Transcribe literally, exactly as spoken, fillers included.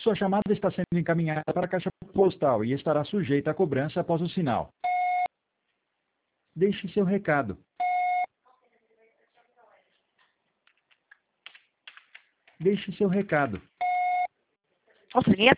Sua chamada está sendo encaminhada para a caixa postal e estará sujeita à cobrança após o sinal. Deixe seu recado. Deixe seu recado. Auxiliar